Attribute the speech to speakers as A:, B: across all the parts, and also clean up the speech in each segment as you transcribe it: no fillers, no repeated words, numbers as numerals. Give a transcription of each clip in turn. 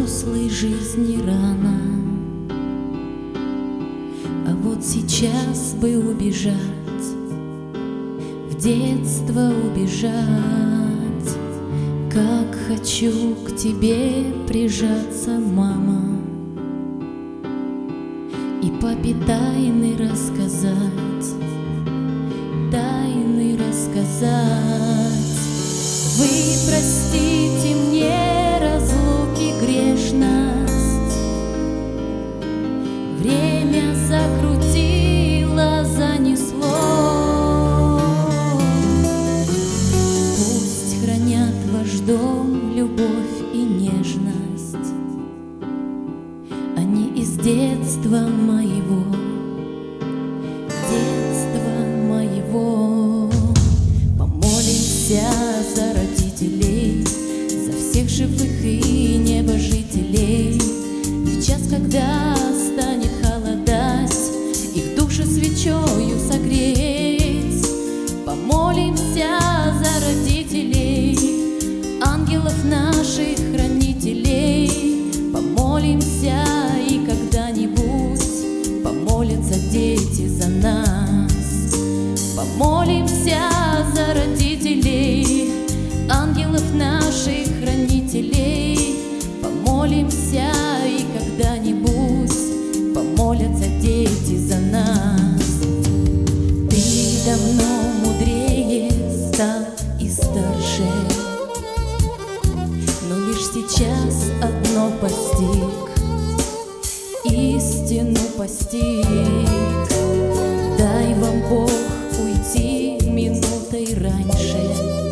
A: взрослой жизни рано, а вот сейчас бы убежать, в детство убежать. Как хочу к тебе прижаться, мама, и папе тайны рассказать, тайны рассказать. Вы простите мне разлуки грешность, время закрутило, занесло. Пусть хранят ваш дом любовь и нежность, они из детства моего, детства моего. Помолимся за родителей, за всех живых и небожителей. В час, когда станет холодать, их души свечою согреть. Помолимся за родителей, ангелов наших хранителей. Помолимся, и когда-нибудь помолятся дети за нас. Помолимся за родителей, ангелов наших хранителей. Помолимся, и когда-нибудь помолятся дети за нас. Ты давно мудрее стал и старше, но лишь сейчас одно постиг, истину постиг. Дай вам Бог уйти минутой раньше,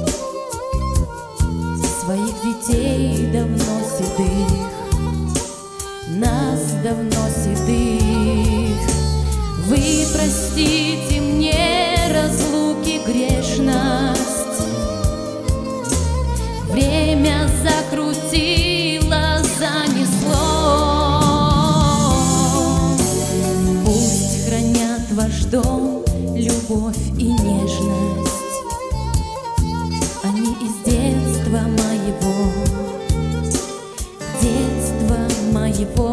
A: своих детей давно седых, нас давно седых. Вы простите мне разлуки грешность, время закрутило, занесло. Пусть хранят ваш дом любовь и нежность, они из детства моего, детства моего.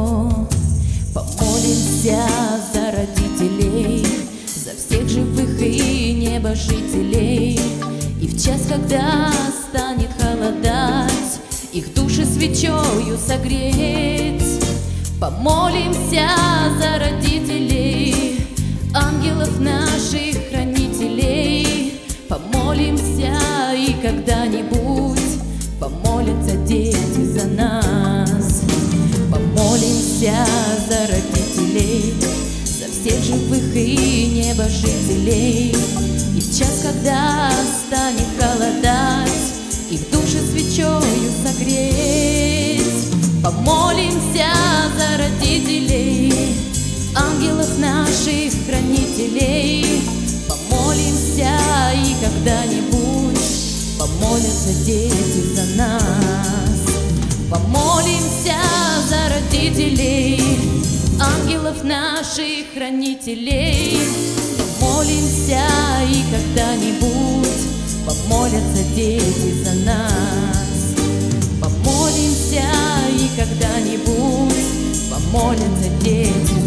A: Помолимся за родителей, за всех живых и небожителей. И в час, когда станет холодать, их души свечою согреть. Помолимся за родителей, ангелов наших хранителей. Помолимся, и когда-нибудь помолятся дети за нас. Помолимся за родителей, за всех живых и небожителей. И в час, когда станет холодать, их души свечою согреть. Помолимся за родителей, ангелов наших хранителей. Помолимся, и когда-нибудь помолятся дети за нас. Помолимся за родителей, ангелов наших хранителей. Помолимся, и когда-нибудь помолятся дети за нас. Помолимся, и когда-нибудь помолятся дети